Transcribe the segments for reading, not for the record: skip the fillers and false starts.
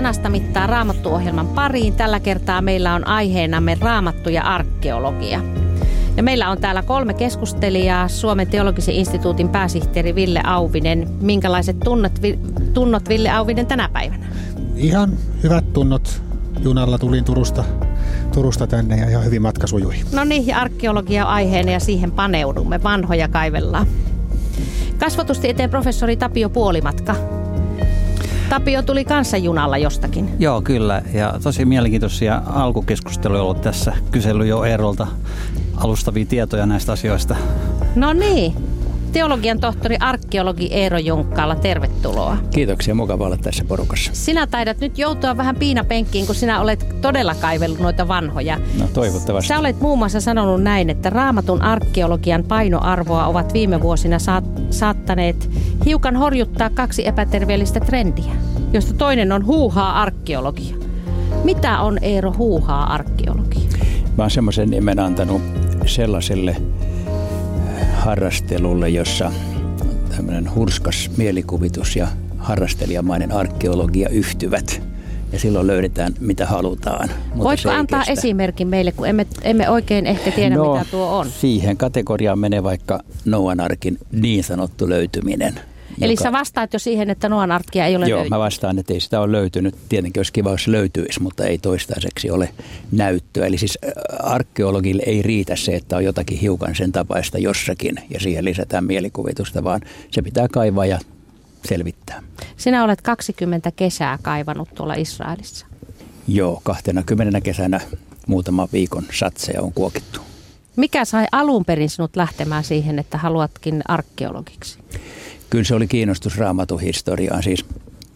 sanasta mittaa Raamattu-ohjelman pariin. Tällä kertaa meillä on aiheenamme Raamattu ja arkeologia. Ja meillä on täällä 3 keskustelijaa. Suomen teologisen instituutin pääsihteeri Ville Auvinen. Minkälaiset tunnot Ville Auvinen tänä päivänä? Ihan hyvät tunnot. Junalla tulin Turusta tänne ja ihan hyvin matka sujui. No niin, ja arkeologia on aiheena ja siihen paneudumme. Vanhoja kaivellaan. Kasvatustieteen professori Tapio Puolimatka. Tapio tuli kanssa junalla jostakin. Joo, kyllä. Ja tosi mielenkiintoisia alkukeskusteluja on ollut tässä. Kysely jo Eerolta alustavia tietoja näistä asioista. No niin. Teologian tohtori arkeologi Eero Junkkaala, tervetuloa. Kiitoksia, mukava olla tässä porukassa. Sinä taidat nyt joutua vähän piinapenkkiin, kun sinä olet todella kaivellut noita vanhoja. No toivottavasti. Sä olet muun muassa sanonut näin, että Raamatun arkeologian painoarvoa ovat viime vuosina saattaneet hiukan horjuttaa 2 epäterveellistä trendiä, josta toinen on huuhaa arkeologia. Mitä on, Eero, huuhaa arkeologia? Mä oon semmoisen nimen antanut sellaiselle harrastelulle, jossa tämmöinen hurskas mielikuvitus ja harrastelijamainen arkeologia yhtyvät. Ja silloin löydetään, mitä halutaan. Voitko antaa esimerkin meille, kun emme oikein ehkä tiedä, mitä tuo on? Siihen kategoriaan menee vaikka Noan arkin niin sanottu löytyminen. Eli sä vastaat jo siihen, että Noan arkkia ei ole löytynyt? Joo, mä vastaan, että ei sitä ole löytynyt. Tietenkin olisi kiva, jos löytyisi, mutta ei toistaiseksi ole näyttöä. Eli siis arkeologille ei riitä se, että on jotakin hiukan sen tapaista jossakin ja siihen lisätään mielikuvitusta, vaan se pitää kaivaa ja selvittää. Sinä olet 20 kesää kaivannut tuolla Israelissa. Joo, 20 kesänä muutaman viikon satseja on kuokittu. Mikä sai alun perin sinut lähtemään siihen, että haluatkin arkeologiksi? Kyllä se oli kiinnostus Raamatun historiaan. Siis,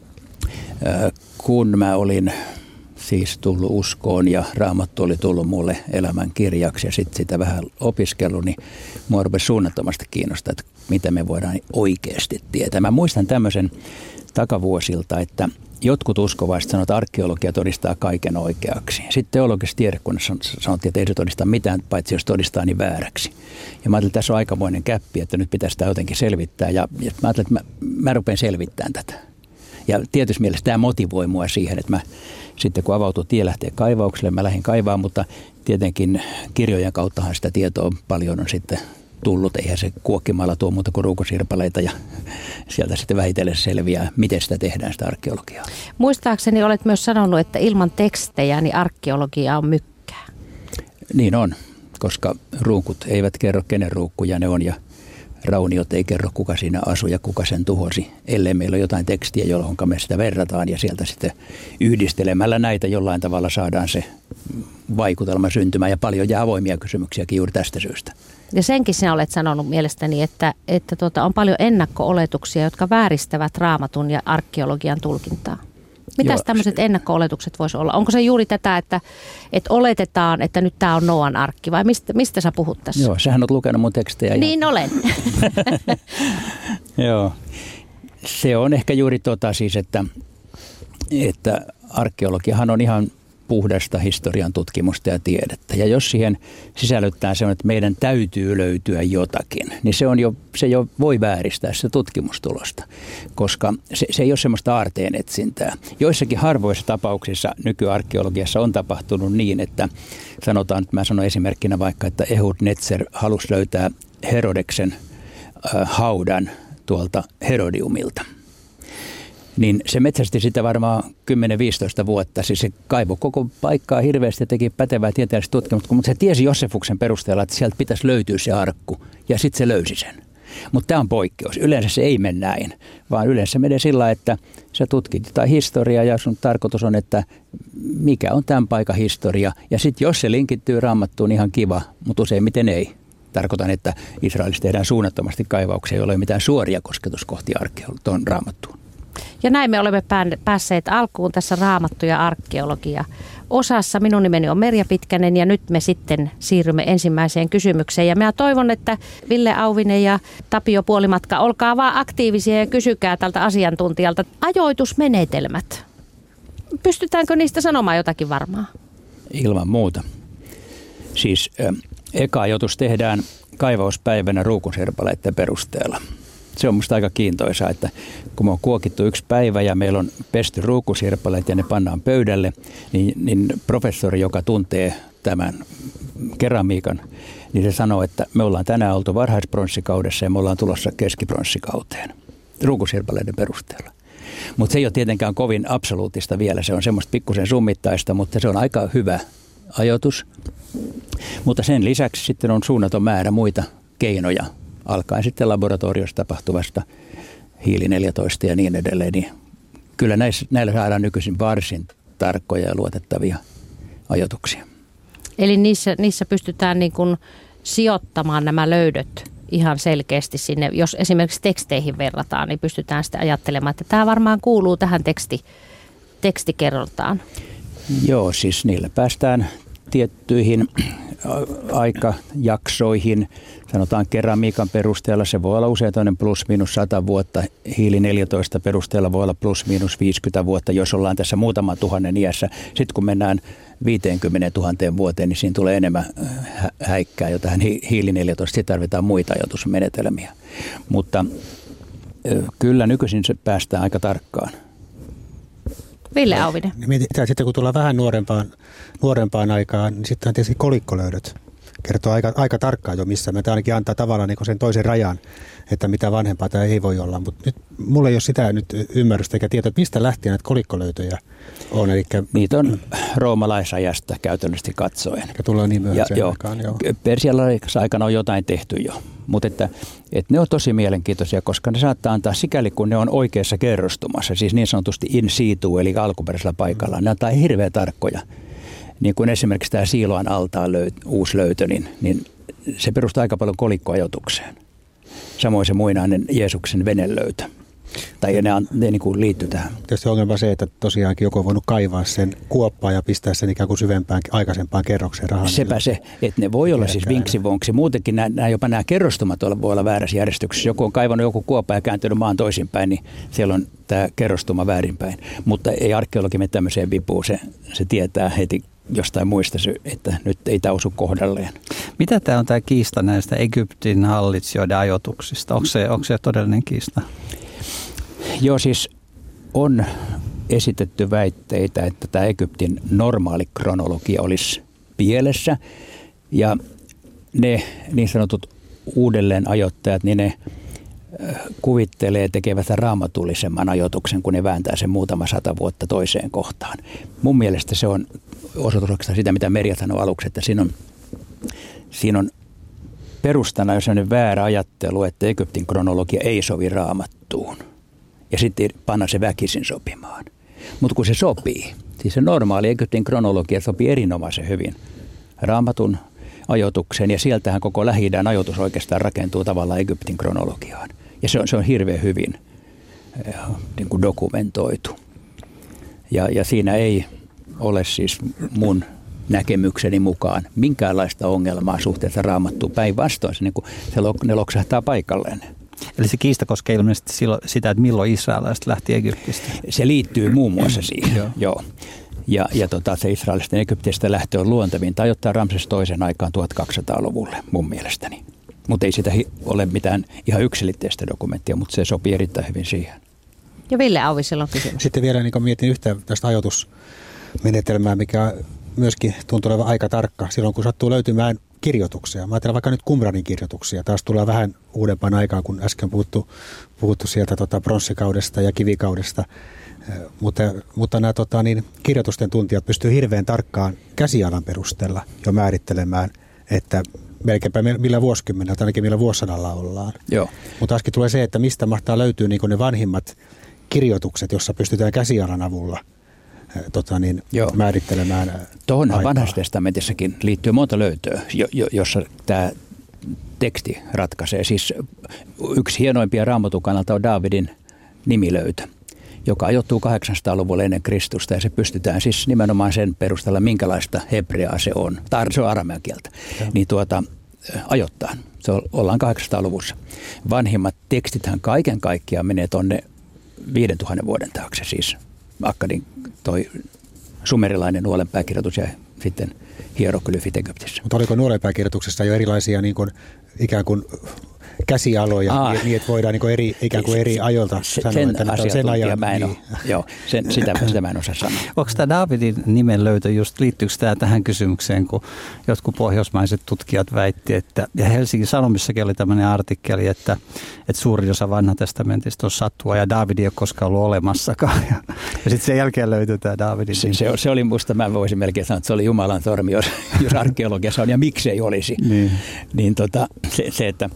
kun mä olin siis tullut uskoon ja Raamattu oli tullut mulle elämän kirjaksi ja sitten sitä vähän opiskellut, niin mua rupesi suunnattomasti kiinnostaa, että mitä me voidaan oikeasti tietää. Mä muistan tämmöisen takavuosilta, että jotkut uskovaiset sanoo, että arkeologia todistaa kaiken oikeaksi. Sitten teologisessa tiedekunnassa sanottiin, että ei se todista mitään, paitsi jos todistaa niin vääräksi. Ja mä ajattelin, että tässä on aikamoinen käppi, että nyt pitäisi sitä jotenkin selvittää. Ja mä ajattelin, että mä rupean selvittämään tätä. Ja tietysti mielessä tämä motivoi mua siihen, että mä sitten kun avautuu tie lähtee kaivaukselle, mä lähdin kaivaan, mutta tietenkin kirjojen kauttahan sitä tietoa paljon on sitten tullut. Eihän se kuokkimalla tuo muuta kuin ruukosirpaleita ja sieltä sitten vähitellen selviää, miten sitä tehdään sitä arkeologiaa. Muistaakseni olet myös sanonut, että ilman tekstejä niin arkeologia on mykkää. Niin on, koska ruukut eivät kerro kenen ruukkuja ne on ja rauniot ei kerro kuka siinä asui ja kuka sen tuhosi, ellei meillä ole jotain tekstiä, jolloin me sitä verrataan ja sieltä sitten yhdistelemällä näitä jollain tavalla saadaan se vaikutelma syntymään ja paljon jää avoimia kysymyksiäkin juuri tästä syystä. Ja senkin sinä olet sanonut mielestäni, että on paljon ennakko-oletuksia, jotka vääristävät Raamatun ja arkeologian tulkintaa. Mitäs tämmöiset ennakko-oletukset voisi olla? Onko se juuri tätä, että oletetaan, että nyt tämä on Noan arkki vai mistä sä puhut tässä? Joo, sähän olet lukenut mun tekstejä. Niin olen. Joo, se on ehkä juuri siis, että arkeologiahan on ihan puhdasta historian tutkimusta ja tiedettä. Ja jos siihen sisällyttää se, että meidän täytyy löytyä jotakin, niin se jo voi vääristää sitä tutkimustulosta, koska se ei ole semmoista aarteen etsintää. Joissakin harvoissa tapauksissa nykyarkeologiassa on tapahtunut niin, että sanotaan, että mä sanon esimerkkinä vaikka, että Ehud Netzer halusi löytää Herodeksen haudan tuolta Herodiumilta. Niin se metsästi sitä varmaan 10-15 vuotta. Siis se kaivoi koko paikkaa hirveästi ja teki pätevää tieteellistä tutkimusta, mutta se tiesi Josefuksen perusteella, että sieltä pitäisi löytyä se arkku. Ja sitten se löysi sen. Mutta tämä on poikkeus. Yleensä se ei mene näin, vaan yleensä se menee sillä, että sä tutkit jotain historiaa ja sun tarkoitus on, että mikä on tämän paikan historia. Ja sitten jos se linkittyy Raamattuun, ihan kiva, mutta useimmiten ei. Tarkoitan, että Israelissa tehdään suunnattomasti kaivauksia, joilla ei ole mitään suoria kosketuskohtia tuon Raamattuun. Ja näin me olemme päässeet alkuun tässä Raamattu ja arkeologia osassa. Minun nimeni on Merja Pitkänen ja nyt me sitten siirrymme ensimmäiseen kysymykseen. Ja minä toivon, että Ville Auvinen ja Tapio Puolimatka, olkaa vaan aktiivisia ja kysykää tältä asiantuntijalta. Ajoitusmenetelmät. Pystytäänkö niistä sanomaan jotakin varmaa? Ilman muuta. Siis eka ajoitus tehdään kaivauspäivänä ruukunsirpaleiden perusteella. Se on musta aika kiintoisaa, että kun me on kuokittu yksi päivä ja meillä on pesty ruukusirpaleet ja ne pannaan pöydälle, niin professori, joka tuntee tämän keramiikan, niin se sanoo, että me ollaan tänään oltu varhaispronssikaudessa ja me ollaan tulossa keskipronssikauteen ruukusirpaleiden perusteella. Mutta se ei ole tietenkään kovin absoluuttista vielä, se on semmoista pikkusen summittaista, mutta se on aika hyvä ajoitus. Mutta sen lisäksi sitten on suunnaton määrä muita keinoja, alkaen sitten laboratoriossa tapahtuvasta hiili-14 ja niin edelleen. Niin kyllä näillä saadaan nykyisin varsin tarkkoja ja luotettavia ajoituksia. Eli niissä pystytään niin kuin sijoittamaan nämä löydöt ihan selkeästi sinne. Jos esimerkiksi teksteihin verrataan, niin pystytään sitten ajattelemaan, että tämä varmaan kuuluu tähän tekstikerrontaan. Joo, siis niillä päästään tiettyihin aikajaksoihin. Sanotaan keramiikan perusteella se voi olla usein plus minus 100 vuotta. Hiili-14 perusteella voi olla plus minus 50 vuotta, jos ollaan tässä muutaman tuhannen iässä. Sitten kun mennään 50 000 vuoteen, niin siinä tulee enemmän häikkää jo tähän hiili-14. Sitten tarvitaan muita ajoitusmenetelmiä. Mutta kyllä nykyisin se päästään aika tarkkaan. Ville Auvinen. Sitten kun tullaan vähän nuorempaan aikaan, niin sitten on tietysti kolikkolöydöt. Kertoo aika tarkkaan jo, missä me ainakin antaa tavallaan niin sen toisen rajan, että mitä vanhempaa tämä ei voi olla. Mutta nyt mulla ei ole sitä nyt ymmärrystä eikä tietoa, että mistä lähtien näitä kolikkolöytöjä on. Niitä on roomalaisajasta käytännöllisesti katsoen. Eli tullaan niin myöhäiseen aikaan. Persialaisessa aikana on jotain tehty jo, mutta että ne on tosi mielenkiintoisia, koska ne saattaa antaa sikäli, kun ne on oikeassa kerrostumassa, siis niin sanotusti in situ, eli alkuperäisellä paikalla. Ne antaa hirveän tarkkoja. Niin kuin esimerkiksi tämä Siiloan altaan uusi löytö, niin se perustuu aika paljon kolikkoajoitukseen. Samoin se muinainen Jeesuksen venelöytö. Tai ne niin kuin liittyy tähän. Tietysti ongelma on se, että tosiaankin joku on voinut kaivaa sen kuoppaan ja pistää sen ikään kuin syvempään aikaisempaan kerrokseen rahan. Sepä se, että ne voi olla siis vinksivonksi. Muutenkin jopa nämä kerrostumat voi olla väärässä järjestyksessä. Joku on kaivannut joku kuoppa ja kääntynyt maan toisinpäin, niin siellä on tämä kerrostuma väärinpäin. Mutta ei arkeologi mene tämmöiseen vipuun. Se tietää heti jostain muista, että nyt ei tämä osu kohdalleen. Mitä tämä on tämä kiista näistä Egyptin hallitsijoiden ajoituksista? Onko se todellinen kiista? Joo, siis on esitetty väitteitä, että tämä Egyptin normaali kronologia olisi pielessä. Ja ne niin sanotut uudelleen ajoittajat, niin ne kuvittelee tekevät raamatullisemman ajoituksen, kun ne vääntää sen muutama 100 vuotta toiseen kohtaan. Mun mielestä se on osoituksena sitä, mitä Merja sanoi aluksi, että siinä on perustana jo sellainen väärä ajattelu, että Egyptin kronologia ei sovi raamattuun. Ja sitten panna se väkisin sopimaan. Mutta kun se sopii, siis se normaali Egyptin kronologia sopii erinomaisen hyvin raamatun ajoitukseen. Ja sieltähän koko Lähi-idän ajoitus oikeastaan rakentuu tavallaan Egyptin kronologiaan. Ja se on hirveän hyvin niin kuin dokumentoitu. Ja siinä ei ole siis mun näkemykseni mukaan minkäänlaista ongelmaa suhteessa raamattuun. Päinvastoin ne loksahtaa paikalleen. Eli se kiista koskee ilmeisesti sitä, että milloin israelilaiset lähti Egyptistä. Se liittyy muun muassa siihen, joo. Ja se israelisten Egyptistä lähtö on luontevinta ajoittaa Ramses toisen aikaan 1200-luvulle mun mielestäni. Mutta ei sitä ole mitään ihan yksilitteistä dokumenttia, mutta se sopii erittäin hyvin siihen. Ja Ville Auvisella on kysymys. Sitten vielä niin mietin yhtä tästä ajoitusmenetelmää, mikä myöskin tuntuu olevan aika tarkka silloin, kun sattuu löytymään kirjoituksia. Mä ajattelen vaikka nyt Qumranin kirjoituksia. Taas tullaan vähän uudempaan aikaan, kun äsken puhuttu sieltä pronssikaudesta ja kivikaudesta. Mutta nämä kirjoitusten tuntijat pystyvät hirveän tarkkaan käsialan perusteella jo määrittelemään, että melkeinpä millä vuosikymmenellä tai ainakin millä vuosisadalla ollaan. Joo. Mutta äsken tulee se, että mistä mahtaa löytyä niin ne vanhimmat kirjoitukset, jossa pystytään käsialan avulla määrittelemään tuohon Vanhassa testamentissakin liittyy monta löytöä, jossa tämä teksti ratkaisee. Siis yksi hienoimpia Raamatun kannalta on Daavidin nimilöytö, joka ajoittuu 800-luvulle ennen Kristusta, ja se pystytään siis nimenomaan sen perusteella, minkälaista hebreaa se on. Se on aramean kieltä. Niin ajoittaa. Ollaan 800-luvussa. Vanhimmat tekstithän kaiken kaikkiaan menee tuonne 5000 vuoden taakse, siis Akkadin toi sumerilainen nuolenpääkirjoitus ja sitten hieroglyfit Egyptissä. Mutta oliko nuolenpääkirjoituksessa jo erilaisia niin kuin, ikään kuin käsialoja, niin että voidaan niin ikään kuin eri ajoilta sanoa, että sen ajan. Joo, sitä mä en osaa sanoa. Onko tämä Daavidin nimen löytö just, liittyykö tämä tähän kysymykseen, kun jotkut pohjoismaiset tutkijat väitti, että, ja Helsingin Sanomissakin oli tämmöinen artikkeli, että suurin osa vanha testamentista on sattua ja Daavid ei ole koskaan ollut olemassakaan. Ja sitten sen jälkeen löytyy tämä Daavidin. Se oli musta, mä voisin melkein sanoa, että se oli Jumalan sormi, jos arkeologiassa on, ja miksei olisi. Niin se, että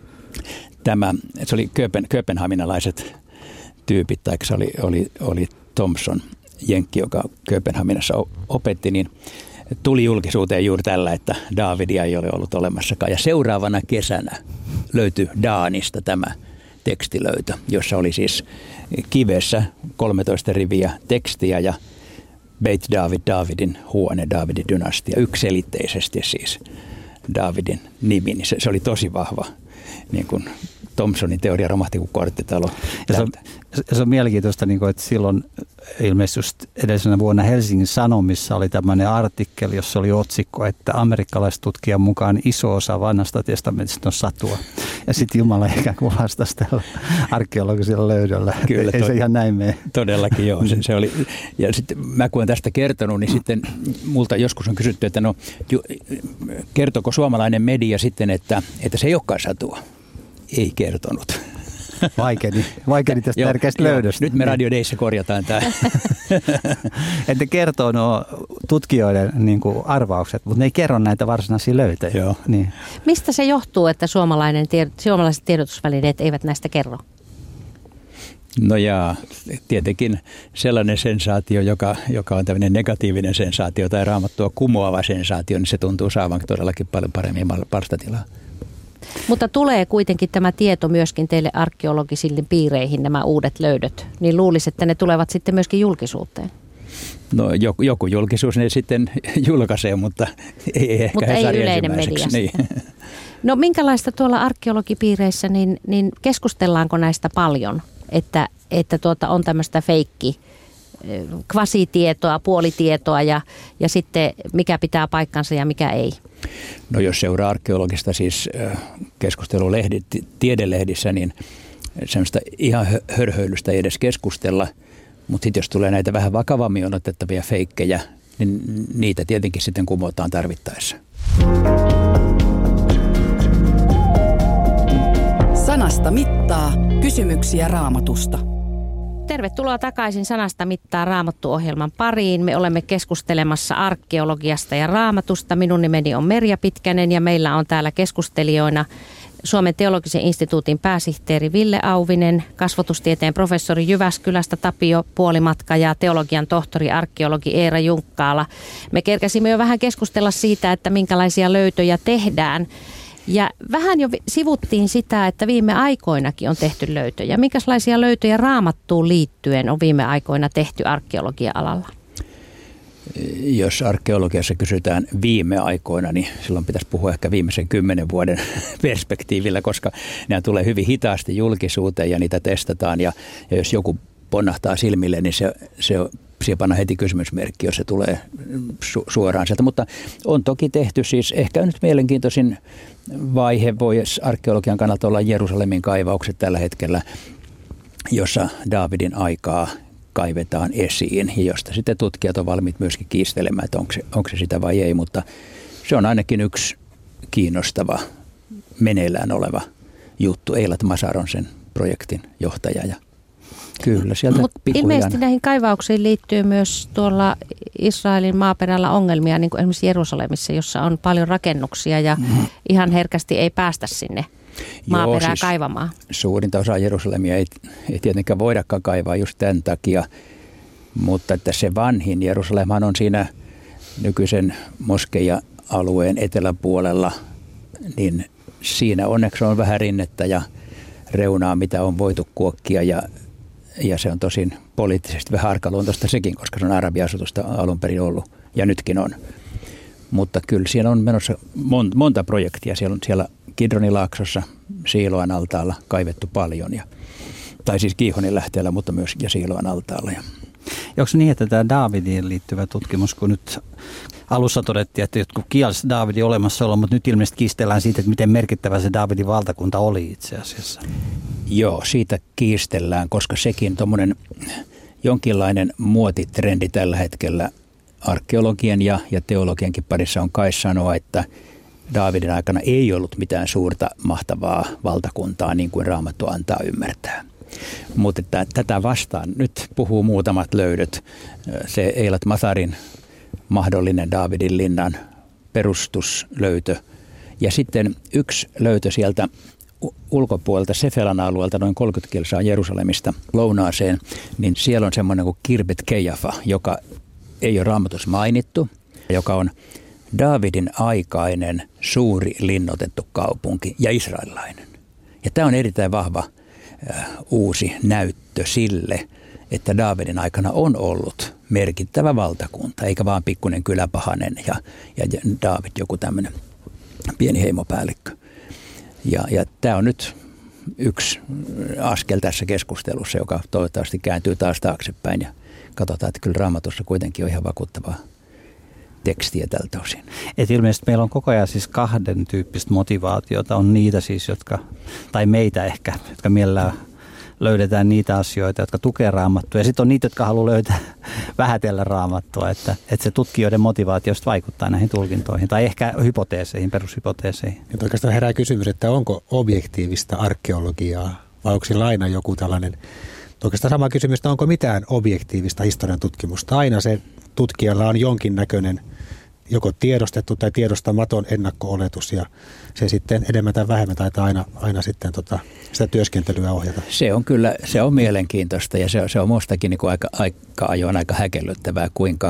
se oli kööpenhaminalaiset tyypit, tai se oli Thompson, jenkki, joka Kööpenhaminassa opetti, niin tuli julkisuuteen juuri tällä, että Daavidia ei ole ollut olemassakaan. Ja seuraavana kesänä löytyi Daanista tämä tekstilöytö, jossa oli siis kivessä 13 riviä tekstiä ja Beit David, Daavidin huone, Daavidin dynastia, yksiselitteisesti siis Daavidin nimi. Niin se oli tosi vahva, niin kuin Thompsonin teoria romahti kuin korttitalo. Se on mielenkiintoista, että silloin ilmeisesti just edellisenä vuonna Helsingin Sanomissa oli tämmöinen artikkeli, jossa oli otsikko, että amerikkalaistutkijan mukaan iso osa vanhasta testamentista on satua. Ja sitten Jumala ikään kuin vastasi tällä arkeologisella löydöllä. Kyllä, ei se ihan näin mene. Todellakin joo. Se oli. Ja sitten mä kun olen tästä kertonut, niin sitten multa joskus on kysytty, että kertoko suomalainen media sitten, että se ei olekaan satua. Ei kertonut. Vaikeni tästä tärkeästä löydöstä. Nyt me Radio Dayssä korjataan tämä. Että kertoo nuo tutkijoiden niin kuin arvaukset, mutta ne ei kerro näitä varsinaisia löytöjä. Joo. Niin. Mistä se johtuu, että suomalaiset tiedotusvälineet eivät näistä kerro? No ja tietenkin sellainen sensaatio, joka on tämmöinen negatiivinen sensaatio tai Raamattua kumoava sensaatio, niin se tuntuu saavan todellakin paljon paremmin palstatilaa. Mutta tulee kuitenkin tämä tieto myöskin teille arkeologisille piireihin, nämä uudet löydöt, niin luulisi, että ne tulevat sitten myöskin julkisuuteen. No joku julkisuus ne sitten julkaisee, mutta ei ehkä mutta ei yleinen media. Niin. No minkälaista tuolla arkeologipiireissä, niin keskustellaanko näistä paljon, että on tämmöistä kvasitietoa, puolitietoa ja sitten mikä pitää paikkansa ja mikä ei? No jos seuraa arkeologista siis tiedelehdissä, niin semmoista ihan hörhöilystä ei edes keskustella, mutta sitten jos tulee näitä vähän vakavammin otettavia feikkejä, niin niitä tietenkin sitten kumotaan tarvittaessa. Sanasta mittaa kysymyksiä Raamatusta. Tervetuloa takaisin Sanasta mittaa Raamattu-ohjelman pariin. Me olemme keskustelemassa arkeologiasta ja raamatusta. Minun nimeni on Merja Pitkänen ja meillä on täällä keskustelijoina Suomen teologisen instituutin pääsihteeri Ville Auvinen, kasvatustieteen professori Jyväskylästä Tapio Puolimatka ja teologian tohtori arkeologi Eera Junkkaala. Me kerkäsimme jo vähän keskustella siitä, että minkälaisia löytöjä tehdään. Ja vähän jo sivuttiin sitä, että viime aikoinakin on tehty löytöjä. Minkälaisia löytöjä Raamattuun liittyen on viime aikoina tehty arkeologia-alalla? Jos arkeologiassa kysytään viime aikoina, niin silloin pitäisi puhua ehkä viimeisen 10 vuoden perspektiivillä, koska nämä tulee hyvin hitaasti julkisuuteen ja niitä testataan. Ja jos joku ponnahtaa silmille, niin se panna heti kysymysmerkki, jos se tulee suoraan sieltä. Mutta on toki tehty siis ehkä nyt mielenkiintoisin vaihe voi arkeologian kannalta olla Jerusalemin kaivaukset tällä hetkellä, jossa Daavidin aikaa kaivetaan esiin ja josta sitten tutkijat on valmiit myöskin kiistelemään, että onko se sitä vai ei, mutta se on ainakin yksi kiinnostava meneillään oleva juttu. Eilat Masar on sen projektin johtaja ja kyllä, sieltä ilmeisesti näihin kaivauksiin liittyy myös tuolla Israelin maaperällä ongelmia, niin kuin esimerkiksi Jerusalemissa, jossa on paljon rakennuksia ja ihan herkästi ei päästä sinne maaperää siis kaivamaan. Suurinta osaa Jerusalemia ei tietenkään voidakaan kaivaa just tämän takia, mutta että se vanhin Jerusalemhan on siinä nykyisen moskeija-alueen eteläpuolella, niin siinä onneksi on vähän rinnettä ja reunaa, mitä on voitu kuokkia ja se on tosin poliittisesti vähän arkaluontoista sekin, koska se on arabiasutusta alun perin ollut ja nytkin on. Mutta kyllä siellä on menossa monta projektia. Siellä Kidronilaaksossa Siiloan altaalla kaivettu paljon. Tai siis Kiihonin lähteellä, mutta myös ja Siiloan altaalla. Onko niin, että tämä Daavidiin liittyvä tutkimus, kun nyt alussa todettiin, että jotkut kielsi Daavidin olemassaolo, mutta nyt ilmeisesti kiistellään siitä, että miten merkittävä se Daavidin valtakunta oli itse asiassa. Joo, siitä kiistellään, koska sekin tuommoinen jonkinlainen muotitrendi tällä hetkellä arkeologian ja teologiankin parissa on kai sanoa, että Daavidin aikana ei ollut mitään suurta mahtavaa valtakuntaa, niin kuin Raamattu antaa ymmärtää. Mutta tätä vastaan nyt puhuu muutamat löydöt. Se Eilat Matharin mahdollinen Daavidin linnan perustuslöytö. Ja sitten yksi löytö sieltä ulkopuolelta Sefelan alueelta noin 30 kilsaa Jerusalemista lounaaseen, niin siellä on semmoinen kuin Kirbet Keijafa, joka ei ole Raamatussa mainittu, joka on Daavidin aikainen suuri linnoitettu kaupunki ja israelilainen. Ja tämä on erittäin vahva uusi näyttö sille, että Daavidin aikana on ollut merkittävä valtakunta, eikä vaan pikkuinen kyläpahanen ja Daavid joku tämmöinen pieni heimopäällikkö. Ja tämä on nyt yksi askel tässä keskustelussa, joka toivottavasti kääntyy taas taaksepäin ja katsotaan, että kyllä Raamatussa kuitenkin on ihan vakuuttavaa tekstiä tältä osin. Et ilmeisesti meillä on koko ajan siis kahden tyyppistä motivaatiota. On niitä siis, tai meitä ehkä, jotka mielellään löydetään niitä asioita, jotka tukee Raamattua. Ja sitten on niitä, jotka haluaa löytää vähätellä Raamattua, että se tutkijoiden motivaatiosta vaikuttaa näihin tulkintoihin tai ehkä hypoteeseihin, perushypoteeseihin. Nyt oikeastaan herää kysymys, että onko objektiivista arkeologiaa vai onko sillä aina joku tällainen, oikeastaan sama kysymys, että onko mitään objektiivista historian tutkimusta. Aina se tutkijalla on jonkinnäköinen joko tiedostettu tai tiedostamaton ennakko-oletus ja se sitten enemmän tai vähemmän taitaa aina sitten sitä työskentelyä ohjata. Se on kyllä, se on mielenkiintoista ja se on mustakin niin kuin aika ajoin aika häkellyttävää, kuinka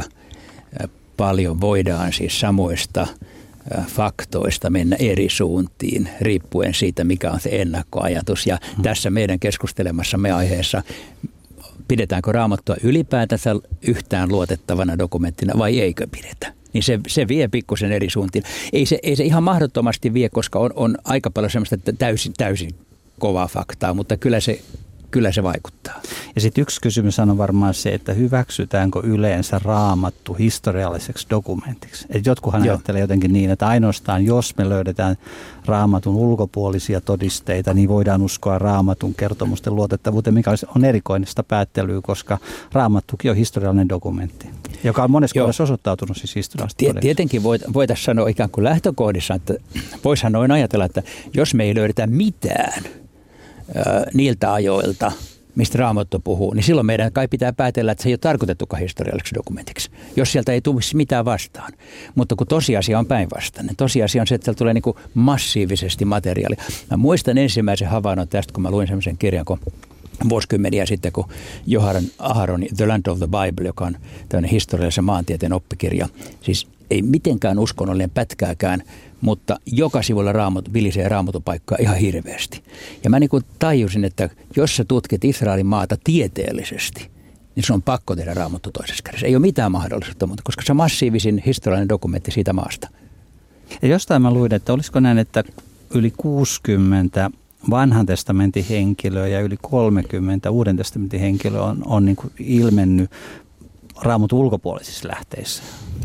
paljon voidaan siis samoista faktoista mennä eri suuntiin riippuen siitä, mikä on se ennakkoajatus. Ja tässä meidän keskustelemassamme aiheessa, pidetäänkö Raamattua ylipäätänsä yhtään luotettavana dokumenttina vai eikö pidetä? Niin se vie pikkusen eri suuntiin. Ei se ihan mahdottomasti vie, koska on aika paljon semmoista täysin kovaa faktaa, mutta kyllä se vaikuttaa. Ja sitten yksi kysymys on varmaan se, että hyväksytäänkö yleensä Raamattu historialliseksi dokumentiksi. Et jotkuhan ajattelee jotenkin niin, että ainoastaan jos me löydetään Raamatun ulkopuolisia todisteita, niin voidaan uskoa Raamatun kertomusten luotettavuuteen, mikä on erikoista päättelyä, koska Raamattukin on historiallinen dokumentti, joka on monessa kohdassa osoittautunut siis historiallisesti todeksi. Tietenkin voitaisiin sanoa ikään kuin lähtökohdissa, että voisihan noin ajatella, että jos me ei löydetä mitään niiltä ajoilta, mistä Raamattu puhuu, niin silloin meidän kai pitää päätellä, että se ei ole tarkoitettukaan historialliseksi dokumentiksi, jos sieltä ei tule mitään vastaan. Mutta kun tosiasia on päinvastainen. Tosiasia on se, että sieltä tulee niin kuin massiivisesti materiaalia. Mä muistan ensimmäisen havainnon tästä, kun mä luin semmoisen kirjan, kun vuosikymmeniä sitten, kun Johann Aharon The Land of the Bible, joka on tämmöinen historiallisen maantieteen oppikirja, siis ei mitenkään uskonnollinen pätkääkään, mutta joka sivulla vilisee raamatupaikkaa ihan hirveästi. Ja mä niin kuin tajusin, että jos sä tutkit Israelin maata tieteellisesti, niin se on pakko tehdä Raamattu toisessa kädessä. Ei ole mitään mahdollisuutta, mutta koska se on massiivisin historiallinen dokumentti siitä maasta. Ja jostain mä luin, että olisiko näin, että yli 60 Vanhan testamentin henkilöä ja yli 30 Uuden testamentin henkilöä on niin kuin ilmennyt Raamatun ulkopuolisissa lähteissä.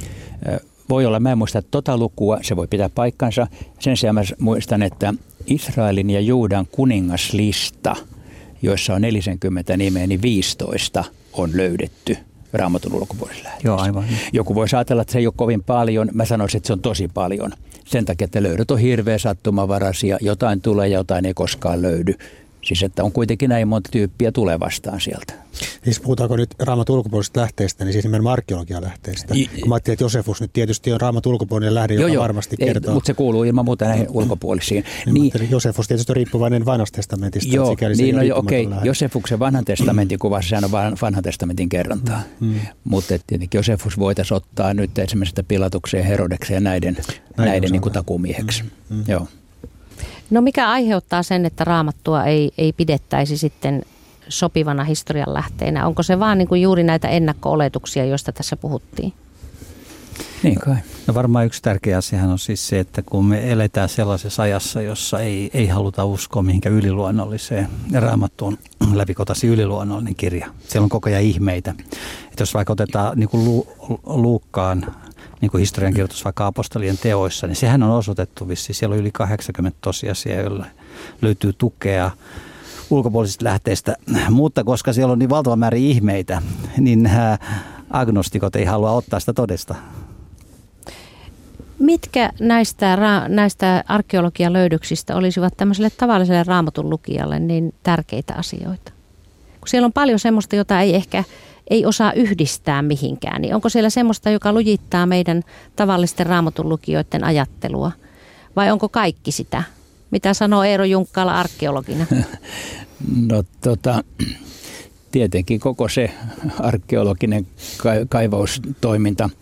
Voi olla, mä en muista lukua, se voi pitää paikkansa. Sen sijaan mä muistan, että Israelin ja Juudan kuningaslista, joissa on 40 nimeä, niin 15 on löydetty Raamatun ulkopuolisilla lähteissä. Joo, aivan. Joku voi ajatella, että se ei ole kovin paljon. Mä sanoisin, että se on tosi paljon. Sen takia, että löydöt on hirveän sattumavaraisia. Jotain tulee ja jotain ei koskaan löydy. Siis että on kuitenkin näin monta tyyppiä tulee vastaan sieltä. Siis puhutaanko nyt Raamatun ulkopuolisista lähteistä, niin siis nimenomaan arkeologian lähteistä. Kun mä ajattelin, että Josefus nyt tietysti on Raamatun ulkopuolinen lähde, joka varmasti kertoo. Mutta se kuuluu ilman muuta näihin ulkopuolisiin. Niin, Josefus tietysti on riippuvainen Vanhasta testamentista. Joo, niin okei. Josefuksen Vanhan testamentin kuvassa, sehän on Vanhan testamentin kerrontaa. Mutta tietenkin Josefus voitaisiin ottaa nyt esimerkiksi Pilatukseen, Herodekseen ja näiden niin kuin takumieheksi. Joo. No mikä aiheuttaa sen, että Raamattua ei pidettäisi sitten sopivana historian lähteenä? Onko se vaan niin kuin juuri näitä ennakko-oletuksia, joista tässä puhuttiin? Niin kai. No varmaan yksi tärkeä asiahan on siis se, että kun me eletään sellaisessa ajassa, jossa ei haluta uskoa mihinkään yliluonnolliseen, ja Raamattu on läpikotaisin yliluonnollinen kirja. Siellä on koko ajan ihmeitä. Että jos vaikka otetaan niin kuin Luukkaan niin kuin historiankirjoitus vaikka apostolien teoissa, niin sehän on osoitettu vissiin. Siellä on yli 80 tosiasiaa, joilla löytyy tukea ulkopuolisista lähteistä. Mutta koska siellä on niin valtava määrä ihmeitä, niin agnostikot ei halua ottaa sitä todesta. Mitkä näistä arkeologian löydöksistä olisivat tämmöiselle tavalliselle Raamatun lukijalle niin tärkeitä asioita? Kun siellä on paljon semmoista, jota ei osaa yhdistää mihinkään, niin onko siellä semmoista, joka lujittaa meidän tavallisten Raamatun lukijoiden ajattelua? Vai onko kaikki sitä? Mitä sanoo Eero Junkkala arkeologina? No tietenkin koko se arkeologinen kaivaustoiminta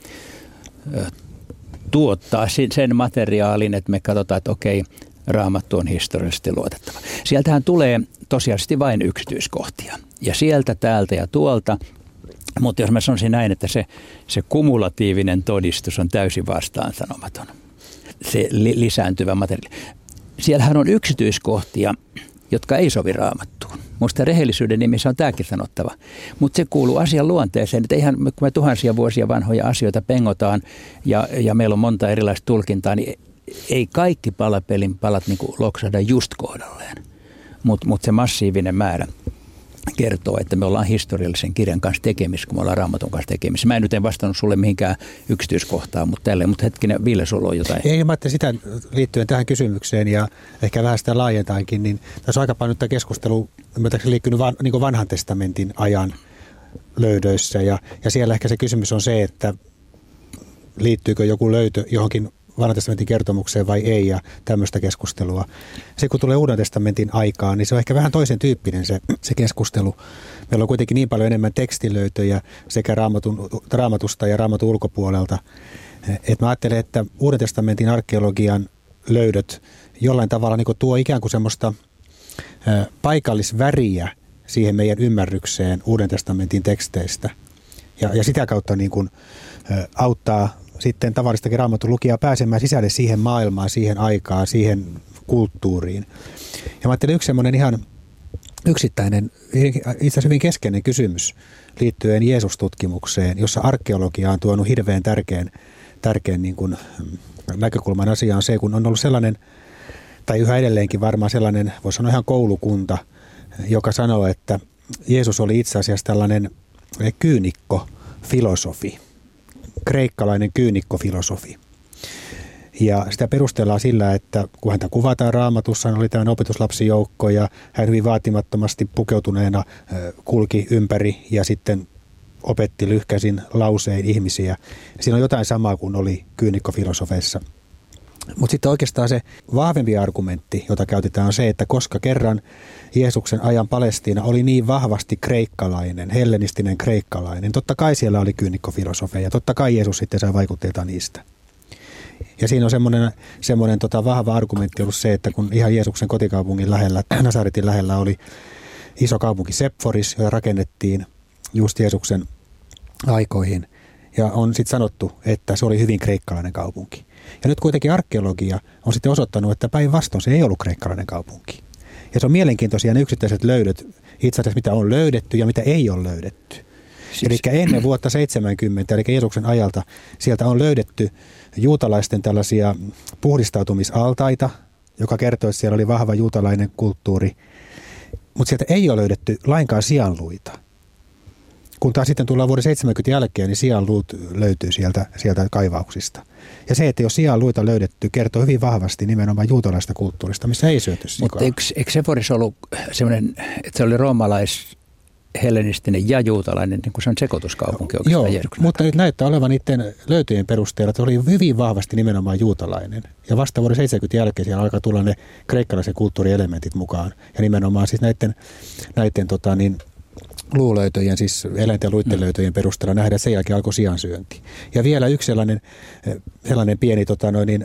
tuottaa sen materiaalin, että me katsotaan, että okei, Raamattu on historiallisesti luotettava. Sieltähän tulee tosiasiallisesti vain yksityiskohtia. Ja sieltä, täältä ja tuolta. Mutta jos mä sanoisin näin, että se kumulatiivinen todistus on täysin vastaansanomaton. Se lisääntyvä materiaali. Siellähän on yksityiskohtia, jotka ei sovi Raamattuun. Minusta rehellisyyden nimissä on tämäkin sanottava. Mutta se kuuluu asian luonteeseen, että eihän, kun me tuhansia vuosia vanhoja asioita pengotaan ja meillä on monta erilaista tulkintaa, niin ei kaikki palapelin palat niin kuin loksahda just kohdalleen. Mutta se massiivinen määrä kertoo, että me ollaan historiallisen kirjan kanssa tekemissä, kun me ollaan Raamatun kanssa tekemissä. Mä en nyt vastannut sulle mihinkään yksityiskohtaan, mutta hetkinen, Ville, sulla on jotain. Ei, mä ajattelin sitä liittyen tähän kysymykseen ja ehkä vähän sitä laajentaankin, niin tässä on aika paljon tämä keskustelu liiktynyt niin vanhan testamentin ajan löydöissä ja siellä ehkä se kysymys on se, että liittyykö joku löytö johonkin vanhan testamentin kertomukseen vai ei ja tämmöistä keskustelua. Se kun tulee uuden testamentin aikaan, niin se on ehkä vähän toisen tyyppinen se keskustelu. Meillä on kuitenkin niin paljon enemmän tekstilöytöjä sekä Raamatusta ja Raamatun ulkopuolelta. Et mä ajattelen, että uuden testamentin arkeologian löydöt jollain tavalla niin tuo ikään kuin semmoista paikallisväriä siihen meidän ymmärrykseen uuden testamentin teksteistä. Ja sitä kautta niin kuin auttaa sitten tavallistakin Raamatun lukijaa pääsemään sisälle siihen maailmaan, siihen aikaan, siihen kulttuuriin. Ja mä ajattelin yksi semmoinen ihan yksittäinen, itse asiassa hyvin keskeinen kysymys liittyen Jeesustutkimukseen, jossa arkeologia on tuonut hirveän tärkeän niin kuin näkökulman asiaan se, kun on ollut sellainen, tai yhä edelleenkin varmaan sellainen, voisi sanoa ihan koulukunta, joka sanoo, että Jeesus oli itse asiassa tällainen kyynikkofilosofi. Kreikkalainen kyynikkofilosofi. Ja sitä perustellaan sillä, että kun häntä kuvataan Raamatussa, hän oli tämmöinen opetuslapsijoukko ja hän hyvin vaatimattomasti pukeutuneena kulki ympäri ja sitten opetti lyhkäisin lausein ihmisiä. Siinä on jotain samaa kuin oli kyynikkofilosofeissa. Mutta sitten oikeastaan se vahvempi argumentti, jota käytetään, on se, että koska kerran Jeesuksen ajan Palestiina oli niin vahvasti kreikkalainen, hellenistinen kreikkalainen, totta kai siellä oli kyynikkofilosofeja, totta kai Jeesus sitten sai vaikutteita niistä. Ja siinä on semmoinen vahva argumentti ollut se, että kun ihan Jeesuksen kotikaupungin lähellä, Nasaretin lähellä oli iso kaupunki Sepforis, jota rakennettiin just Jeesuksen aikoihin. Ja on sitten sanottu, että se oli hyvin kreikkalainen kaupunki. Ja nyt kuitenkin arkeologia on sitten osoittanut, että päinvastoin se ei ollut kreikkalainen kaupunki. Ja se on mielenkiintoisia ne yksittäiset löydöt, itse asiassa mitä on löydetty ja mitä ei ole löydetty. Eli ennen vuotta 70, eli Jeesuksen ajalta, sieltä on löydetty juutalaisten tällaisia puhdistautumisaltaita, joka kertoo, että siellä oli vahva juutalainen kulttuuri. Mutta sieltä ei ole löydetty lainkaan sianluita. Kun taas sitten tullaan vuoden 70 jälkeen, niin sianluut löytyy sieltä kaivauksista. Ja se, että jos sianluita löydetty, kertoo hyvin vahvasti nimenomaan juutalaista kulttuurista, missä ei syöty sikaa. Mutta eikö Sephoris ollut sellainen, että se oli roomalais-hellenistinen ja juutalainen, niin kuin se on sekoituskaupunki oikeastaan Jeesuksen? Mutta nyt näyttää olevan niiden löytöjen perusteella, että se oli hyvin vahvasti nimenomaan juutalainen. Ja vasta vuoden 70 jälkeen siellä alkaa tulla ne kreikkalaisen kulttuurielementit mukaan. Ja nimenomaan siis näiden luulöytöjen, siis eläinten luittelöytöjen perusteella nähdään, että sen jälkeen alkoi siansyönti. Ja vielä yksi sellainen pieni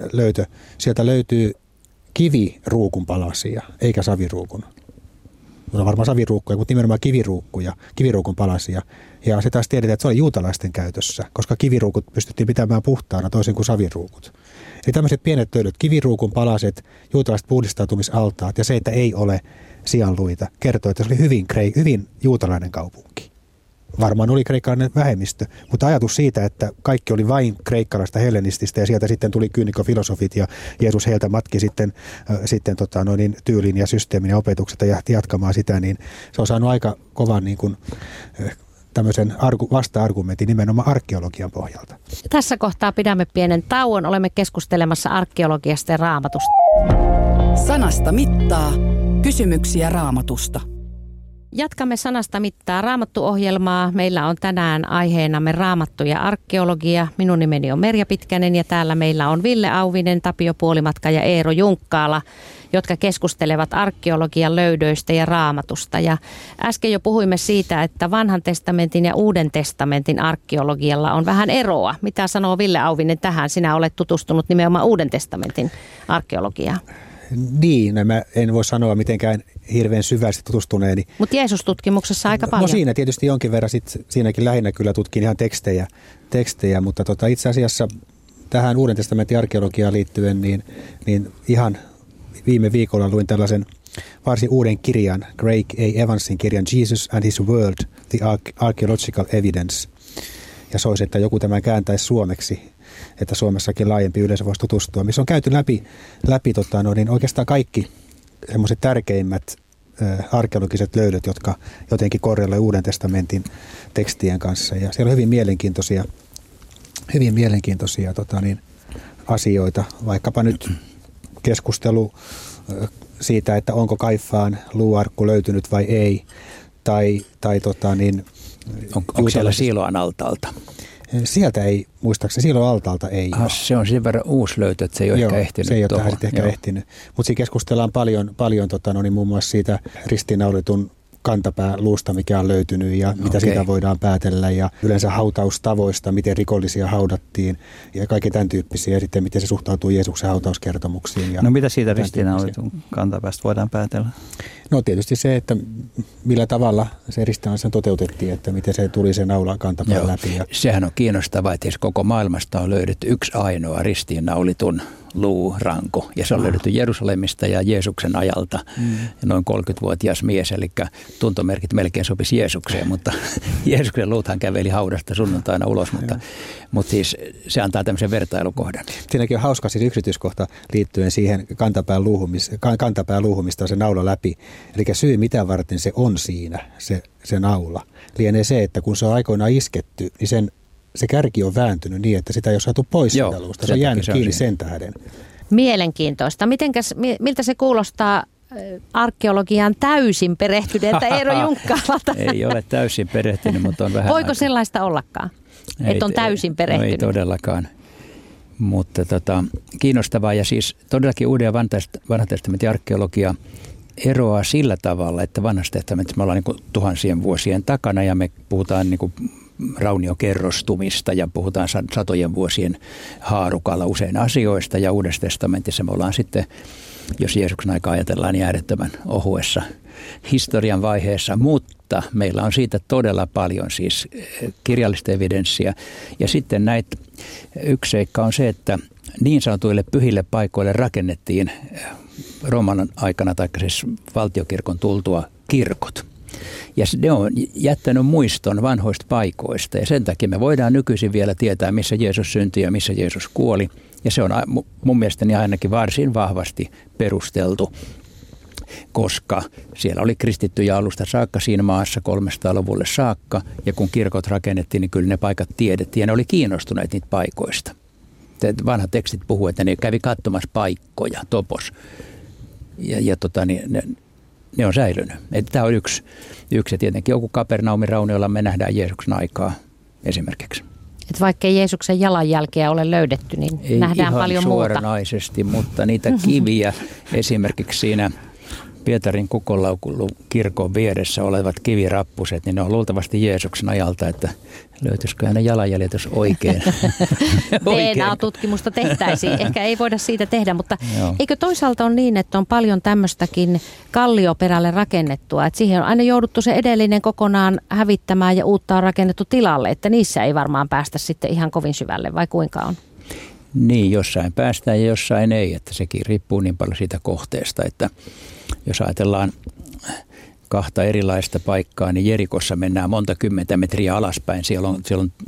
löytö. Sieltä löytyy kiviruukun palasia, eikä saviruukun. on varmaan saviruukkuja, mutta nimenomaan kiviruukkuja, kiviruukun palasia. Ja se taas tiedetään, että se oli juutalaisten käytössä, koska kiviruukut pystyttiin pitämään puhtaana toisin kuin saviruukut. Eli tämmöiset pienet löydöt, kiviruukun palaset, juutalaiset puhdistautumisaltaat ja se, että ei ole sianluita, kertoo, että se oli hyvin juutalainen kaupunki. Varmaan oli kreikkalainen vähemmistö, mutta ajatus siitä, että kaikki oli vain kreikkalaista hellenististä ja sieltä sitten tuli kyynikofilosofit ja Jeesus heiltä matki sitten tyylin ja systeemin ja opetukset ja jatkamaan sitä, niin se on saanut aika kovan niin kuin, tämmöisen vasta-argumentin nimenomaan arkeologian pohjalta. Tässä kohtaa pidämme pienen tauon. Olemme keskustelemassa arkeologiasta ja Raamatusta. Sanasta mittaa. Kysymyksiä Raamatusta. Jatkamme Sanasta mittaa Raamattu-ohjelmaa. Meillä on tänään aiheenamme Raamattu ja arkeologia. Minun nimeni on Merja Pitkänen ja täällä meillä on Ville Auvinen, Tapio Puolimatka ja Eero Junkkaala, jotka keskustelevat arkeologian löydöistä ja Raamatusta. Ja äsken jo puhuimme siitä, että Vanhan testamentin ja Uuden testamentin arkeologialla on vähän eroa. Mitä sanoo Ville Auvinen tähän? Sinä olet tutustunut nimenomaan Uuden testamentin arkeologiaan. Niin, mä en voi sanoa mitenkään hirveän syvästi tutustuneeni. Mutta Jeesus-tutkimuksessa aika paljon. No siinä tietysti jonkin verran, siinäkin lähinnä kyllä tutkin ihan tekstejä mutta itse asiassa tähän Uuden testamentin arkeologiaan liittyen, niin ihan viime viikolla luin tällaisen varsin uuden kirjan, Craig A. Evansin kirjan Jesus and His World, The Archaeological Evidence. Ja soisi, että joku tämän kääntäisi suomeksi, että Suomessakin laajempi yleisö voisi tutustua, missä on käyty läpi niin oikeastaan kaikki semmoiset tärkeimmät arkeologiset löydöt, jotka jotenkin korreloi Uuden testamentin tekstien kanssa. Ja siellä on hyvin mielenkiintoisia asioita, vaikkapa nyt keskustelu siitä, että onko Kaifaan luuarkku löytynyt vai ei, onko siellä Siiloan altaalta? Sieltä ei, muistaakseni Siiloan altaalta ei ole. Se on sen verran uusi löytö, että se ei ole ehkä ehtinyt. Se ei ole tähän sitten ehkä ehtinyt. Mutta siinä keskustellaan paljon muun muassa siitä ristiinnaulitun kantapääluusta, mikä on löytynyt ja mitä siitä voidaan päätellä ja yleensä hautaustavoista, miten rikollisia haudattiin ja kaikki tämän tyyppisiä ja sitten miten se suhtautuu Jeesuksen hautauskertomuksiin. No mitä siitä ristiinnaulitun kantapäästä voidaan päätellä? No tietysti se, että millä tavalla se ristiinnaulitun toteutettiin, että miten se tuli se naula kantapään läpi. Ja sehän on kiinnostavaa, että koko maailmasta on löydetty yksi ainoa ristiinnaulitun luuranko. Ja se on löydetty Jerusalemista ja Jeesuksen ajalta. Noin 30-vuotias mies, eli tuntomerkit melkein sopisi Jeesukseen, mutta Jeesuksen luuthan käveli haudasta sunnuntaina ulos, mutta siis se antaa tämmöisen vertailukohdan. Siinäkin on hauska siis yksityiskohta liittyen siihen kantapään luuhumista se naula läpi. Eli syy mitä varten se on siinä, se naula, lienee se, että kun se on aikoinaan isketty, niin se kärki on vääntynyt niin, että sitä ei ole saatu pois siitä luusta. Se on jäänyt kiinni sen tähden. Mielenkiintoista. Miltä se kuulostaa arkeologiaan täysin perehtyneeltä Eero Junkkaalalta? Ei ole täysin perehtynyt, mutta on vähän. Voiko sellaista ollakaan, että on täysin perehtynyt? No ei todellakaan. Mutta kiinnostavaa ja siis todellakin Uuden ja Vanhan testamentin arkeologia eroaa sillä tavalla, että Vanhassa testamentissa me ollaan niin kuin tuhansien vuosien takana ja me puhutaan niin kuin rauniokerrostumista ja puhutaan satojen vuosien haarukalla usein asioista ja Uudessa testamentissa me ollaan sitten, jos Jeesuksen aikaa ajatellaan, niin äärettömän ohuessa historian vaiheessa, mutta meillä on siitä todella paljon siis kirjallista evidenssiä ja sitten yksi seikka on se, että niin sanotuille pyhille paikoille rakennettiin Rooman aikana tai siis valtiokirkon tultua kirkot. Ja ne on jättänyt muiston vanhoista paikoista ja sen takia me voidaan nykyisin vielä tietää, missä Jeesus syntyi ja missä Jeesus kuoli. Ja se on mun mielestäni ainakin varsin vahvasti perusteltu, koska siellä oli kristittyjä alusta saakka siinä maassa 300-luvulle saakka. Ja kun kirkot rakennettiin, niin kyllä ne paikat tiedettiin ja ne oli kiinnostuneet niitä paikoista. Vanhat tekstit puhuu, että ne kävi katsomassa paikkoja, topos. Ne on säilynyt. Tämä on yksi ja tietenkin joku Kapernaumin raunioilla me nähdään Jeesuksen aikaa esimerkiksi. Et vaikka ei Jeesuksen jalanjälkeä ole löydetty, niin ei nähdään paljon muuta. Ei ihan suoranaisesti, mutta niitä kiviä esimerkiksi siinä Pietarin Kukonlaukun kirkon vieressä olevat kivirappuset, niin ne on luultavasti Jeesuksen ajalta, että löytyisikö hänen jalanjäljet jos oikein. DNA-tutkimusta tehtäisiin. Ehkä ei voida siitä tehdä, mutta eikö toisaalta ole niin, että on paljon tämmöistäkin kallioperälle rakennettua, että siihen on aina jouduttu se edellinen kokonaan hävittämään ja uutta on rakennettu tilalle, että niissä ei varmaan päästä sitten ihan kovin syvälle, vai kuinka on? Niin, jossain päästään ja jossain ei, että sekin riippuu niin paljon siitä kohteesta, että jos ajatellaan kahta erilaista paikkaa, niin Jerikossa mennään monta kymmentä metriä alaspäin. Siellä on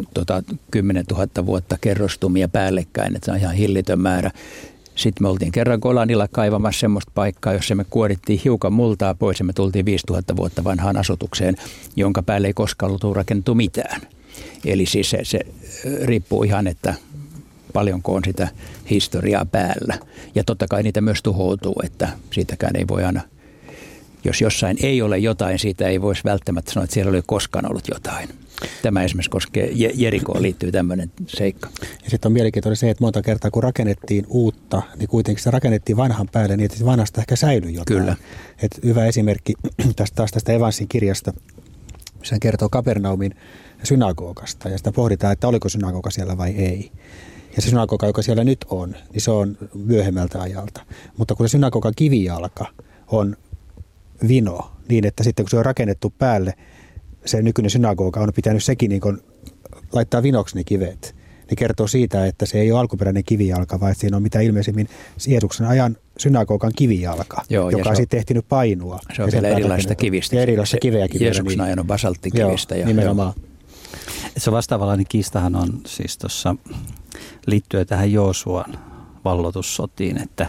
10 000 vuotta kerrostumia päällekkäin, että se on ihan hillitön määrä. Sitten me oltiin kerran Golanilla kaivamassa semmoista paikkaa, jossa me kuorittiin hiukan multaa pois ja me tultiin 5000 vuotta vanhaan asutukseen, jonka päälle ei koskaan ollut rakennettu mitään. Eli siis se riippuu ihan, että paljonko on sitä historiaa päällä. Ja totta kai niitä myös tuhoutuu, että siitäkään ei voi aina, jos jossain ei ole jotain, siitä ei voisi välttämättä sanoa, että siellä ei ole koskaan ollut jotain. Tämä esimerkiksi koskee Jerikoon liittyy tämmöinen seikka. Ja sitten on mielenkiintoinen se, että monta kertaa kun rakennettiin uutta, niin kuitenkin se rakennettiin vanhan päälle niin, että vanhasta ehkä säilyi jotain. Kyllä. Et hyvä esimerkki tästä Evansin kirjasta, missä kertoo Kapernaumin synagogasta ja sitä pohditaan, että oliko synagoga siellä vai ei. Ja se synagoga, joka siellä nyt on, niin se on myöhemmältä ajalta. Mutta kun se synagogan kivijalka on vino, niin että sitten kun se on rakennettu päälle, se nykyinen synagoga on pitänyt sekin niin kuin laittaa vinoksi ne kivet. Ne kertoo siitä, että se ei ole alkuperäinen kivijalka, vaan että siinä on mitä ilmeisemmin Jeesuksen ajan synagogan kivijalka, joka on sitten ehtinyt painua. Se on vielä erilaista kivistä. Ja erilaista kiveäkin. Jeesuksen ajan on basalttikivistä. Joo, nimenomaan. Se vastaavallainen kiistahan on siis tuossa liittyen tähän Joosuan valloitussotiin, että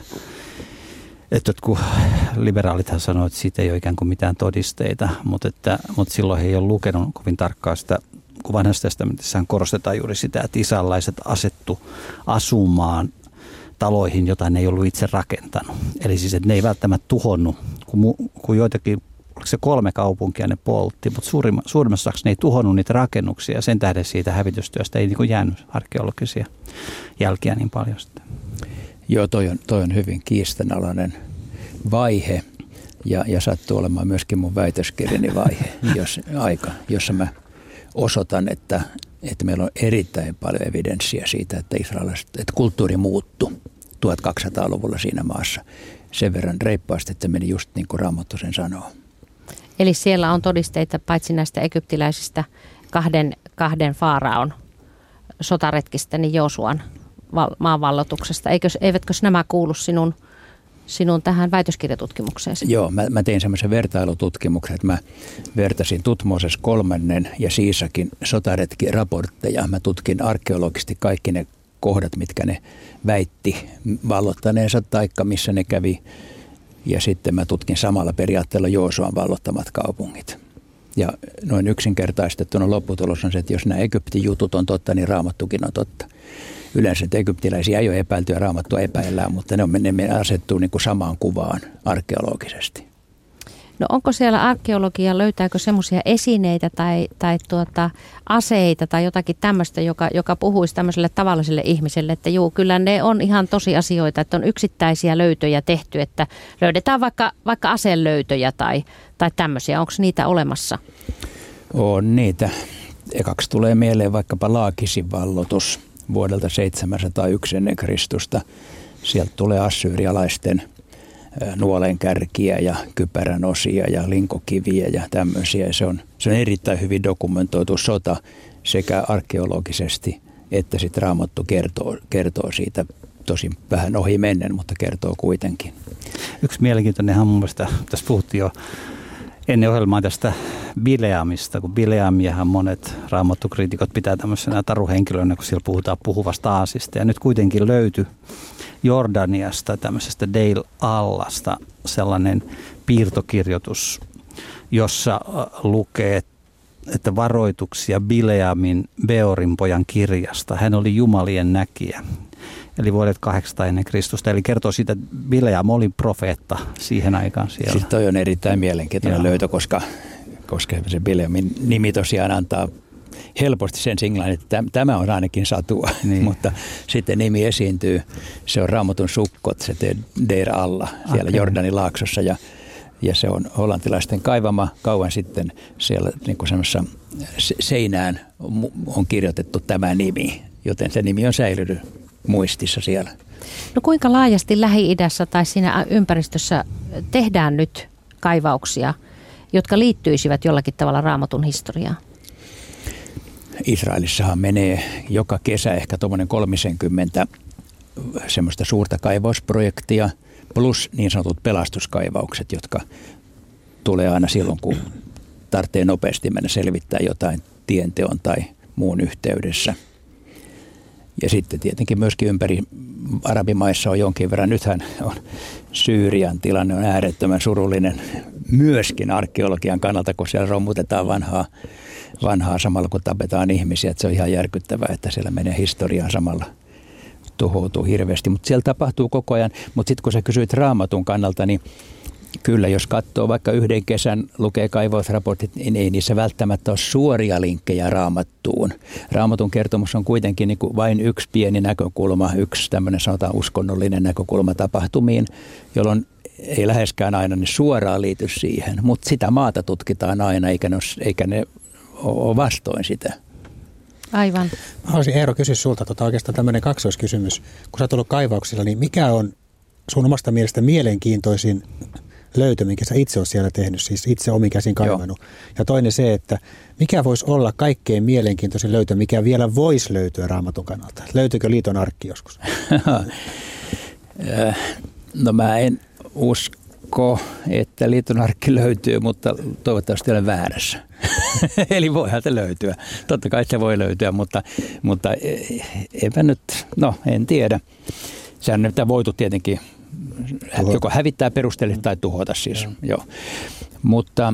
kun liberaalithan sanoo, että siitä ei ole ikään kuin mitään todisteita, mutta silloin he ei ole lukenut kovin tarkkaan sitä, kun vanhassa testamentissaan korostetaan juuri sitä, että israelilaiset asettu asumaan taloihin, jota ne ei ollut itse rakentanut. Eli siis, että ne ei välttämättä tuhonnut, kun joitakin, oliko se 3 kaupunkia ne poltti, mutta suurimmassa osaksi ne ei tuhonnut niitä rakennuksia. Sen tähden siitä hävitystyöstä ei niin kuin jäänyt arkeologisia jälkiä niin paljon sitten. Joo, toi on hyvin kiistanalainen vaihe ja sattuu olemaan myöskin mun väitöskirjani vaihe, jossa mä osoitan, että meillä on erittäin paljon evidenssiä siitä, että kulttuuri muuttui 1200-luvulla siinä maassa sen verran reippaasti, että se meni just niin kuin Raamattu sen sanoo. Eli siellä on todisteita paitsi näistä egyptiläisistä kahden faaraon sotaretkistä, niin Joosuan maanvallotuksesta. Eivätkö nämä kuulu sinun tähän väitöskirjatutkimukseen? Joo, mä tein semmoisen vertailututkimuksen, että mä vertasin Tutmoses 3. ja Siisakin sotaretkiraportteja. Mä tutkin arkeologisesti kaikki ne kohdat, mitkä ne väitti vallottaneensa taikka missä ne kävi. Ja sitten mä tutkin samalla periaatteella Joosuan vallottamat kaupungit. Ja noin yksinkertaistettuna lopputulos on se, että jos nämä Egyptin jutut on totta, niin Raamattukin on totta. Yleensä egyptiläisiä ei ole epäilty ja Raamattua epäillään, mutta ne asettuu niin kuin samaan kuvaan arkeologisesti. No onko siellä arkeologia, löytääkö semmoisia esineitä tai aseita tai jotakin tämmöistä, joka puhuisi tämmöiselle tavalliselle ihmiselle, että juu, kyllä ne on ihan tosiasioita, että on yksittäisiä löytöjä tehty, että löydetään vaikka aselöytöjä tai tämmöisiä. Onko niitä olemassa? On niitä. Ekaksi tulee mieleen vaikkapa Laakisin vallotus vuodelta 701 ennen Kristusta. Sieltä tulee assyrialaisten nuolenkärkiä ja kypärän osia ja linkokiviä ja tämmöisiä. Se on erittäin hyvin dokumentoitu sota sekä arkeologisesti että sitten Raamattu kertoo siitä tosin vähän ohi mennen, mutta kertoo kuitenkin. Yksi mielenkiintoinenhan mun mielestä, tässä puhuttiin jo ennen ohjelmaa tästä Bileamista, kun Bileamiahan monet raamattukriitikot pitää tämmöisenä taruhenkilönä, kun siellä puhutaan puhuvasta aasista. Ja nyt kuitenkin löytyi Jordaniasta tämmöisestä Deir Allasta sellainen piirtokirjoitus, jossa lukee, että varoituksia Bileamin Beorin pojan kirjasta. Hän oli jumalien näkijä. Eli vuodet 800 ennen Kristusta. Eli kertoo siitä, että Bileam oli profeetta siihen aikaan siellä. Siis toi on erittäin mielenkiintoinen löytö, koska se Bileamin nimi tosiaan antaa helposti sen signaalin, että tämä on ainakin satua. Niin. Mutta sitten nimi esiintyy, se on Raamatun sukkot, se Deir Alla siellä Jordanin laaksossa. Ja Ja se on hollantilaisten kaivama kauan sitten siellä niin kuin semmoisessa seinään on kirjoitettu tämä nimi, joten se nimi on säilynyt muistissa siellä. No kuinka laajasti Lähi-idässä tai siinä ympäristössä tehdään nyt kaivauksia, jotka liittyisivät jollakin tavalla Raamatun historiaan? Israelissahan menee joka kesä ehkä tuommoinen 30 semmoista suurta kaivausprojektia plus niin sanotut pelastuskaivaukset, jotka tulee aina silloin, kun tarvitsee nopeasti mennä selvittää jotain tienteon tai muun yhteydessä. Ja sitten tietenkin myöskin ympäri arabimaissa on jonkin verran. Nythän on Syyrian tilanne on äärettömän surullinen myöskin arkeologian kannalta, kun siellä romutetaan vanhaa samalla kun tapetaan ihmisiä. Että se on ihan järkyttävää, että siellä menee historiaan samalla, tuhoutuu hirveästi. Mutta siellä tapahtuu koko ajan. Mutta sitten kun sä kysyit Raamatun kannalta, niin kyllä, jos katsoo vaikka yhden kesän, lukee kaivausraportit, niin ei niissä välttämättä ole suoria linkkejä Raamattuun. Raamatun kertomus on kuitenkin niin kuin vain yksi pieni näkökulma, yksi tämmöinen sanotaan uskonnollinen näkökulma tapahtumiin, jolloin ei läheskään aina ne suoraan liity siihen, mutta sitä maata tutkitaan aina, eikä ne ole vastoin sitä. Aivan. Mä haluaisin Eero kysyä sulta oikeastaan tämmöinen kaksoiskysymys. Kun sä oot ollut kaivauksilla, niin mikä on sun omasta mielestä mielenkiintoisin löytö, minkä sä itse oot siellä tehnyt, siis itse omin käsin kaivannut. Joo. Ja toinen se, että mikä voisi olla kaikkein mielenkiintoisin löytö, mikä vielä voisi löytyä Raamatun kannalta? Löytyykö Liiton arkki joskus? No mä en usko, että Liiton arkki löytyy, mutta toivottavasti olen väärässä. Eli voihan se löytyä. Totta kai se voi löytyä, mutta enpä nyt, en tiedä. Sehän nyt on voitu tietenkin joko hävittää perusteellisesti tai tuhota siis. Joo. Mutta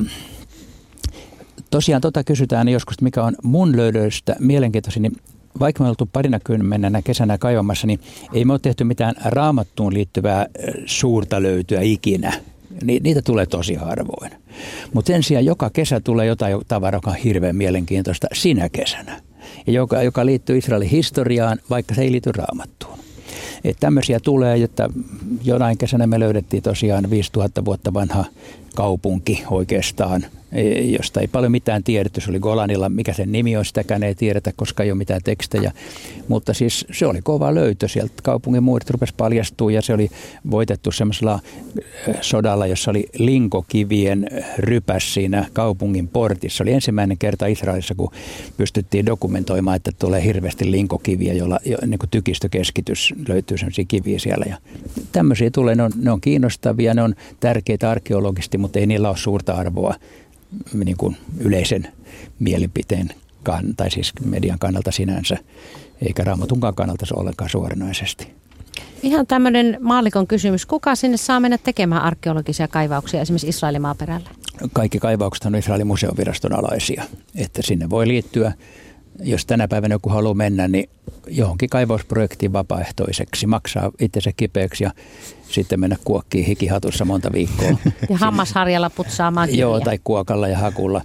tosiaan kysytään joskus, mikä on mun löydöistä mielenkiintoisin, niin vaikka me oltu 20 kesänä kaivamassa, niin ei me ole tehty mitään Raamattuun liittyvää suurta löytyä ikinä. Niitä tulee tosi harvoin. Mutta sen sijaan joka kesä tulee jotain tavaraa, joka on hirveän mielenkiintoista sinä kesänä. Ja joka liittyy Israelin historiaan, vaikka se ei liity Raamattuun. Että tämmöisiä tulee, että jonain kesänä me löydettiin tosiaan 5000 vuotta vanha kaupunki oikeastaan, josta ei paljon mitään tiedetty. Se oli Golanilla, mikä sen nimi on, sitäkään ei tiedetä, koska ei ole mitään tekstejä. Mutta siis se oli kova löytö. Sieltä kaupungin muurit rupesi paljastua ja se oli voitettu semmoisella sodalla, jossa oli linkokivien rypäs siinä kaupungin portissa. Se oli ensimmäinen kerta Israelissa, kun pystyttiin dokumentoimaan, että tulee hirveästi linkokiviä, jolla niin kuin tykistökeskitys löytyy sellaisia kiviä siellä. Ja tämmöisiä tulee, ne on kiinnostavia, ne on tärkeitä arkeologisesti, mutta ei niillä ole suurta arvoa niin kuin yleisen mielipiteen tai siis median kannalta sinänsä, eikä Raamatunkaan kannalta se ollenkaan suoranaisesti. Ihan tämmöinen maallikon kysymys. Kuka sinne saa mennä tekemään arkeologisia kaivauksia esimerkiksi Israelin maaperällä? Kaikki kaivaukset on Israelin museoviraston alaisia, että sinne voi liittyä. Jos tänä päivänä joku haluaa mennä, niin johonkin kaivausprojektiin vapaaehtoiseksi, maksaa itsensä kipeäksi ja sitten mennä kuokkiin hikihatussa monta viikkoa. Ja hammasharjalla putsaamaan kiviä. Joo, tai kuokalla ja hakulla.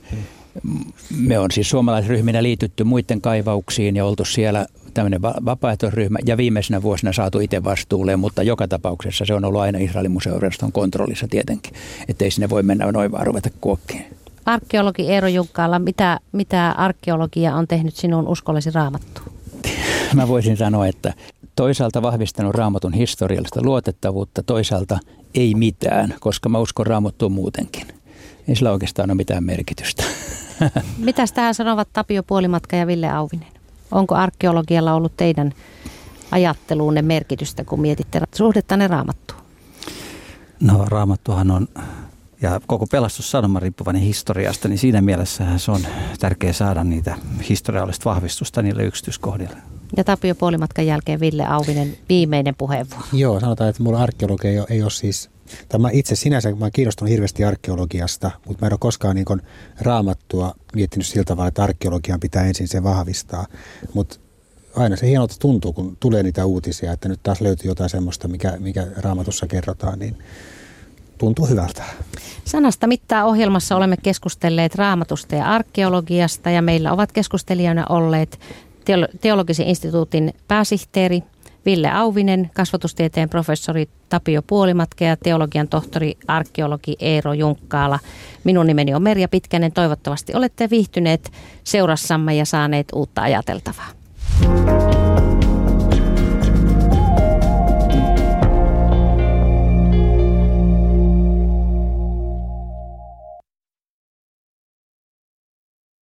Me on siis suomalaisryhminä liitytty muiden kaivauksiin ja oltu siellä tämmöinen vapaaehtoisryhmä ja viimeisenä vuosina saatu itse vastuulle, mutta joka tapauksessa se on ollut aina Israelin museoviraston kontrollissa tietenkin, ettei sinne voi mennä noin vaan ruveta kuokkiin. Arkeologi Eero Junkkaala, mitä arkeologia on tehnyt sinun uskollesi Raamattuun? Mä voisin sanoa, että toisaalta vahvistanut Raamatun historiallista luotettavuutta, toisaalta ei mitään, koska mä uskon Raamattuun muutenkin. Ei sillä oikeastaan ole mitään merkitystä. Mitäs tähän sanovat Tapio Puolimatka ja Ville Auvinen? Onko arkeologialla ollut teidän ajatteluunne merkitystä, kun mietitte suhdettanne Raamattuun? No Raamattuhan on, ja koko pelastussanoma riippuvainen historiasta, niin siinä mielessähän se on tärkeää saada niitä historiallista vahvistusta niille yksityiskohdille. Ja Tapio Puolimatkan jälkeen Ville Auvinen, viimeinen puheenvuoro. Joo, sanotaan, että mulla arkeologia ei ole siis, mä itse sinänsä, mä oon kiinnostunut hirveästi arkeologiasta, mutta mä en ole koskaan niin kuin Raamattua miettinyt sillä tavalla, että arkeologian pitää ensin se vahvistaa. Mutta aina se hienolta tuntuu, kun tulee niitä uutisia, että nyt taas löytyy jotain semmoista, mikä Raamatussa kerrotaan, niin tuntuu hyvältä. Sanasta mittaa -ohjelmassa olemme keskustelleet Raamatusta ja arkeologiasta ja meillä ovat keskustelijana olleet Teologisen instituutin pääsihteeri Ville Auvinen, kasvatustieteen professori Tapio Puolimatka ja teologian tohtori arkeologi Eero Junkkaala. Minun nimeni on Merja Pitkänen. Toivottavasti olette viihtyneet seurassamme ja saaneet uutta ajateltavaa.